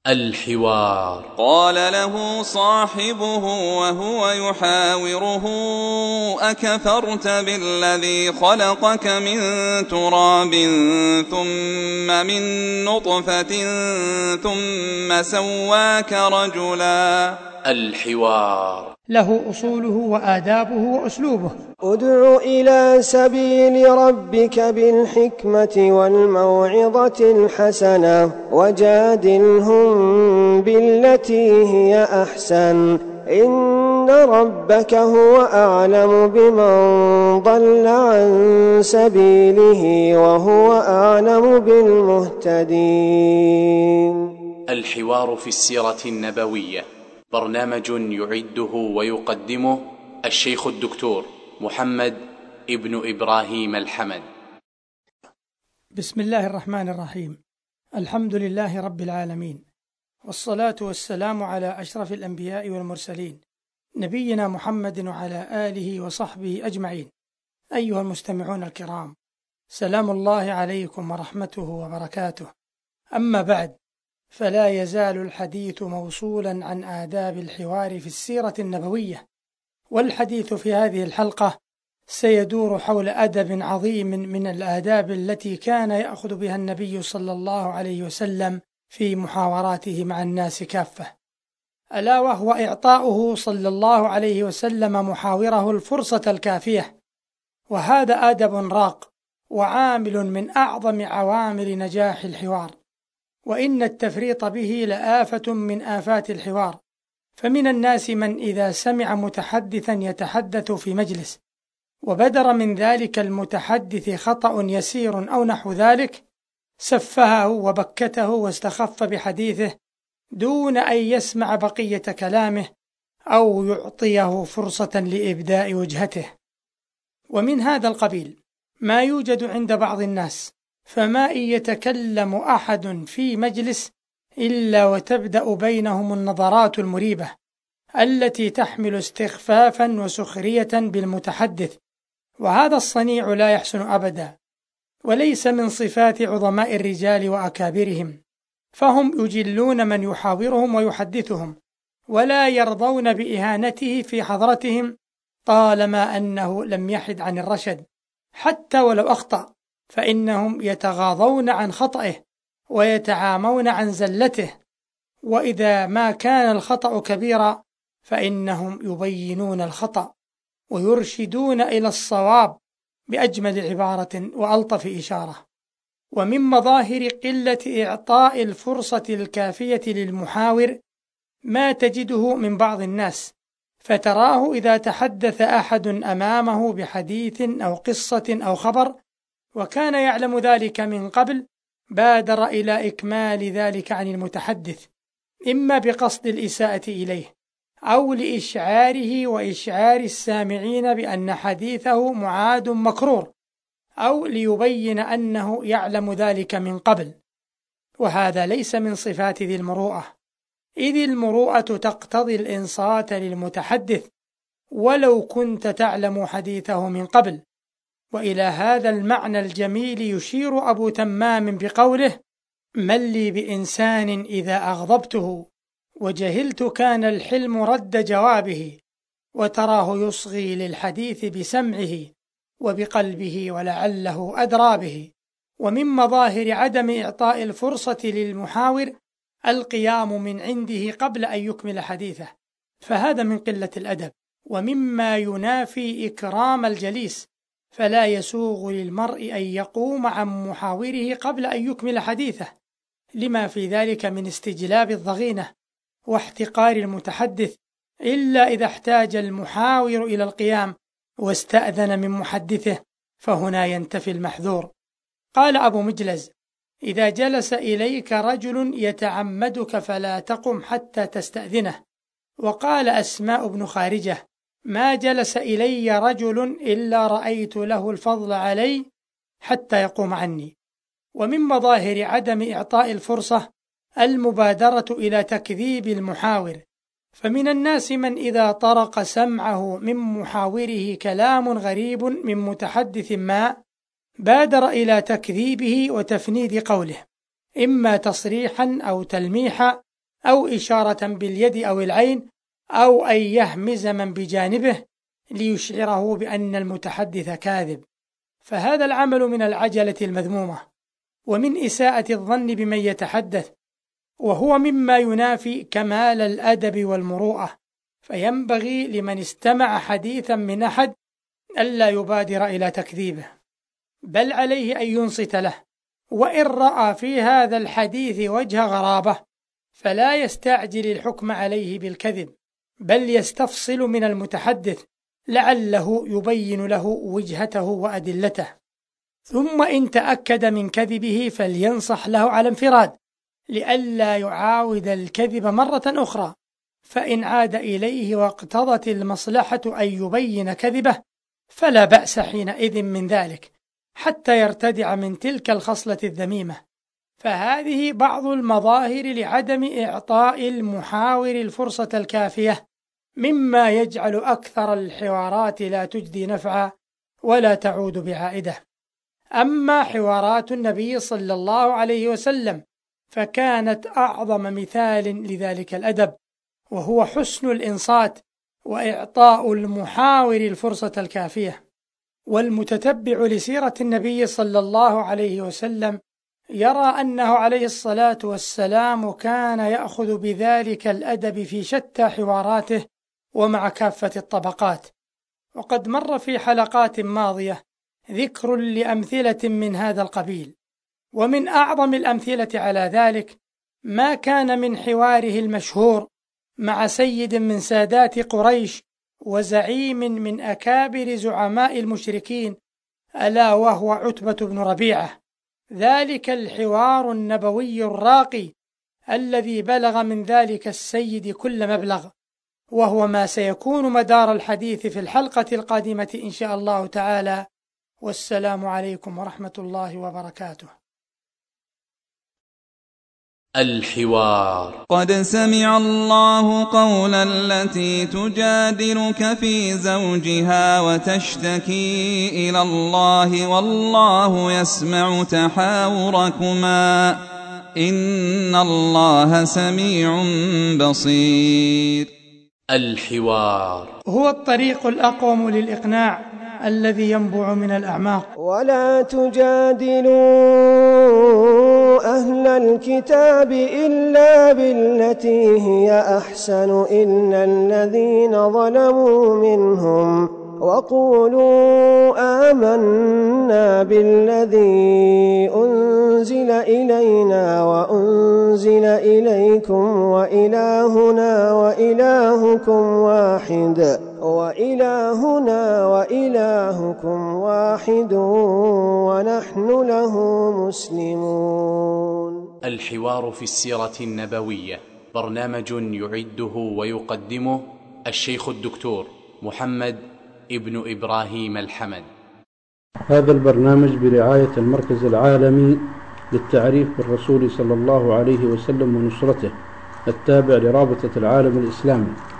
الحوار. قال له صاحبه وهو يحاوره: أكفرت بالذي خلقك من تراب ثم من نطفة ثم سواك رجلا. الحوار. له أصوله وآدابه وأسلوبه. ادع إلى سبيل ربك بالحكمة والموعظة الحسنة وجادلهم بالتي هي أحسن إن ربك هو أعلم بمن ضل عن سبيله وهو أعلم بالمهتدين. الحوار في السيرة النبوية، برنامج يعده ويقدمه الشيخ الدكتور محمد ابن إبراهيم الحمد. بسم الله الرحمن الرحيم. الحمد لله رب العالمين، والصلاة والسلام على أشرف الأنبياء والمرسلين، نبينا محمد وعلى آله وصحبه أجمعين. أيها المستمعون الكرام، سلام الله عليكم ورحمته وبركاته. أما بعد، فلا يزال الحديث موصولا عن آداب الحوار في السيرة النبوية، والحديث في هذه الحلقة سيدور حول أدب عظيم من الآداب التي كان يأخذ بها النبي صلى الله عليه وسلم في محاوراته مع الناس كافة، ألا وهو إعطاؤه صلى الله عليه وسلم محاوره الفرصة الكافية، وهذا أدب راق وعامل من أعظم عوامل نجاح الحوار، وإن التفريط به لآفة من آفات الحوار. فمن الناس من إذا سمع متحدثا يتحدث في مجلس وبدر من ذلك المتحدث خطأ يسير أو نحو ذلك، سفهه وبكته واستخف بحديثه دون أن يسمع بقية كلامه أو يعطيه فرصة لإبداء وجهته. ومن هذا القبيل ما يوجد عند بعض الناس، فما إن يتكلم أحد في مجلس إلا وتبدأ بينهم النظرات المريبة التي تحمل استخفافا وسخرية بالمتحدث، وهذا الصنيع لا يحسن أبدا، وليس من صفات عظماء الرجال وأكابرهم، فهم يجلون من يحاورهم ويحدثهم، ولا يرضون بإهانته في حضرتهم طالما أنه لم يحد عن الرشد، حتى ولو أخطأ فإنهم يتغاضون عن خطئه ويتعامون عن زلته، وإذا ما كان الخطأ كبيرا فإنهم يبينون الخطأ ويرشدون إلى الصواب بأجمل عبارة وألطف إشارة. ومن مظاهر قلة إعطاء الفرصة الكافية للمحاور ما تجده من بعض الناس، فتراه إذا تحدث أحد أمامه بحديث أو قصة أو خبر وكان يعلم ذلك من قبل، بادر إلى إكمال ذلك عن المتحدث، إما بقصد الإساءة إليه أو لإشعاره وإشعار السامعين بأن حديثه معاد مكرور، أو ليبين أنه يعلم ذلك من قبل، وهذا ليس من صفات ذي المروءة، إذ المروءة تقتضي الإنصات للمتحدث ولو كنت تعلم حديثه من قبل. وإلى هذا المعنى الجميل يشير أبو تمام بقوله: من لي بإنسان إذا أغضبته وجهلت كان الحلم رد جوابه، وتراه يصغي للحديث بسمعه وبقلبه ولعله أدرى به. ومن مظاهر عدم إعطاء الفرصة للمحاور القيام من عنده قبل أن يكمل حديثه، فهذا من قلة الأدب ومما ينافي إكرام الجليس، فلا يسوغ للمرء أن يقوم عن محاوره قبل أن يكمل حديثه، لما في ذلك من استجلاب الضغينة واحتقار المتحدث، إلا إذا احتاج المحاور إلى القيام واستأذن من محدثه، فهنا ينتفي المحذور. قال أبو مجلز: إذا جلس إليك رجل يتعمدك فلا تقم حتى تستأذنه. وقال أسماء بن خارجة: ما جلس إلي رجل إلا رأيت له الفضل علي حتى يقوم عني. ومن مظاهر عدم إعطاء الفرصة المبادرة إلى تكذيب المحاور، فمن الناس من إذا طرق سمعه من محاوره كلام غريب من متحدث ما بادر إلى تكذيبه وتفنيد قوله، إما تصريحا أو تلميحا أو إشارة باليد أو العين، أو أن يهمز من بجانبه ليشعره بأن المتحدث كاذب، فهذا العمل من العجلة المذمومة ومن إساءة الظن بمن يتحدث، وهو مما ينافي كمال الأدب والمروءة، فينبغي لمن استمع حديثا من أحد ألا يبادر إلى تكذيبه، بل عليه أن ينصت له، وإن رأى في هذا الحديث وجه غرابة فلا يستعجل الحكم عليه بالكذب، بل يستفصل من المتحدث لعله يبين له وجهته وأدلته، ثم إن تأكد من كذبه فلينصح له على انفراد لئلا يعاود الكذب مرة أخرى، فإن عاد إليه واقتضت المصلحة أن يبين كذبه فلا بأس حينئذ من ذلك حتى يرتدع من تلك الخصلة الذميمة. فهذه بعض المظاهر لعدم إعطاء المحاور الفرصة الكافية، مما يجعل أكثر الحوارات لا تجدي نفعا ولا تعود بعائدة. أما حوارات النبي صلى الله عليه وسلم فكانت أعظم مثال لذلك الأدب، وهو حسن الإنصات وإعطاء المحاور الفرصة الكافية. والمتتبع لسيرة النبي صلى الله عليه وسلم يرى أنه عليه الصلاة والسلام كان يأخذ بذلك الأدب في شتى حواراته ومع كافة الطبقات، وقد مر في حلقات ماضية ذكر لأمثلة من هذا القبيل، ومن أعظم الأمثلة على ذلك ما كان من حواره المشهور مع سيد من سادات قريش وزعيم من أكابر زعماء المشركين، ألا وهو عتبة بن ربيعة، ذلك الحوار النبوي الراقي الذي بلغ من ذلك السيد كل مبلغ، وهو ما سيكون مدار الحديث في الحلقة القادمة إن شاء الله تعالى. والسلام عليكم ورحمة الله وبركاته. الحوار. قد سمع الله قول التي تجادلك في زوجها وتشتكي إلى الله والله يسمع تحاوركما إن الله سميع بصير. الحوار هو الطريق الأقوم للإقناع الذي ينبع من الأعماق. ولا تجادلوا أهل الكتاب إلا بالتي هي أحسن إلا الذين ظلموا منهم وقولوا آمنا بالذي أنزل إلينا وأنزل إليكم وإلهنا وإلهكم واحد ونحن له مسلمون. الحوار في السيرة النبوية برنامج يعده ويقدمه الشيخ الدكتور محمد ابن إبراهيم الحمد. هذا البرنامج برعاية المركز العالمي للتعريف بالرسول صلى الله عليه وسلم ونصرته، التابع لرابطة العالم الإسلامي.